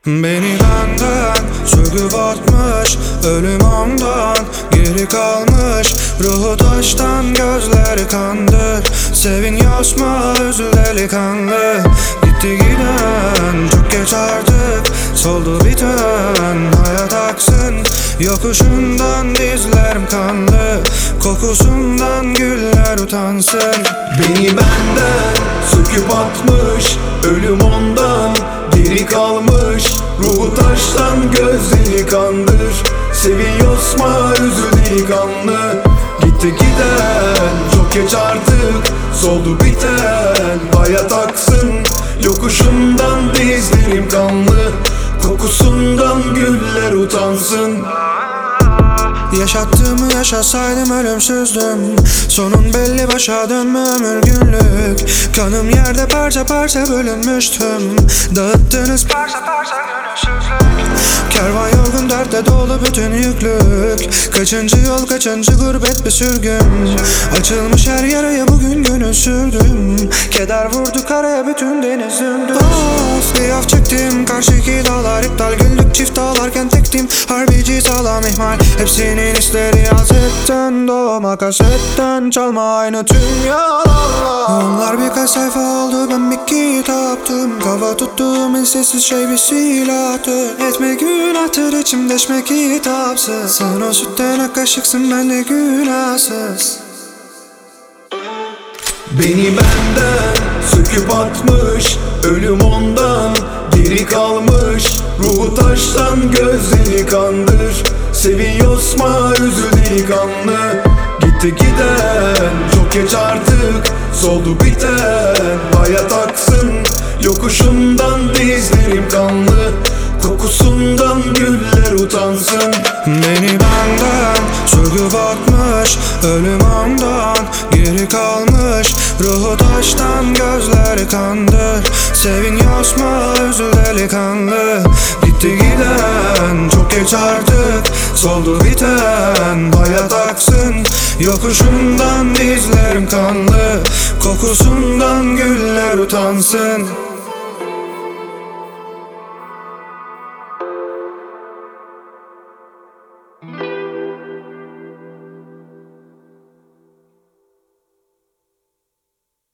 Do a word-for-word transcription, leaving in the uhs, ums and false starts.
Beni benden söküp atmış, ölüm ondan geri kalmış. Ruhu taştan, gözleri kandır. Seviniyorsa üzül delikanlı. Gitti giden çok geç artık, soldu biten hayat aksın. Yokuşundan dizlerim kanlı, kokusundan güller utansın. Beni benden söküp atmış, ölüm ondan geri kalmış. Ruhu taştan, gözleri kandır. Seviyorsa üzül delikanlı. Gitti giden çok geç artık, soldu biten hayat aksın. Yokuşundan dizlerim kanlı, kokusundan güller utansın. Yaşattığımı yaşasaydım ölümsüzdüm. Sonun belli, başa dönme ömür günlük. Kanım yerde parça parça bölünmüştüm. Dağıttınız parça parça gönülsüzlük. Kervan yorgun, dertte dolu bütün yüklük. Kaçıncı yol, kaçıncı gurbet bir sürgün. Açılmış her yaraya bugün gönül sürdüm. Keder vurdu karaya, bütün deniz döndü. Of, bir af çektim, karşıki dağlar iptal. Güldük çift ağlarken tektim, harbici sağlam ihmal. Hepsinin hisleri hasetten, doğma kasetten. Çalma aynı tüm yalanlar. Onlar birkaç sayfa oldu, ben bir kitaptım. Kafa tuttuğum en sessiz şey bir silahtır. Etme günahtır, içim deşme kitapsız. Sen o sütten ak kaşıksın, ben de günahsız. Beni benden söküp atmış, ölüm ondan geri kalmış. Ruhu taştan, gözleri kandır. Seviyorsa üzül delikanlı. Gitti giden çok geç artık, soldu biten hayat aksın. Yokuşundan dizlerim kanlı, kokusundan güller utansın. Beni benden söküp atmış, ölüm ondan geri kalmış. Ruhu taştan, gözleri kandır. Seviniyorsa üzül delikanlı. Gitti giden çok geç artık, soldu biten hayat aksın. Yokuşundan dizlerim kanlı, kokusundan güller utansın.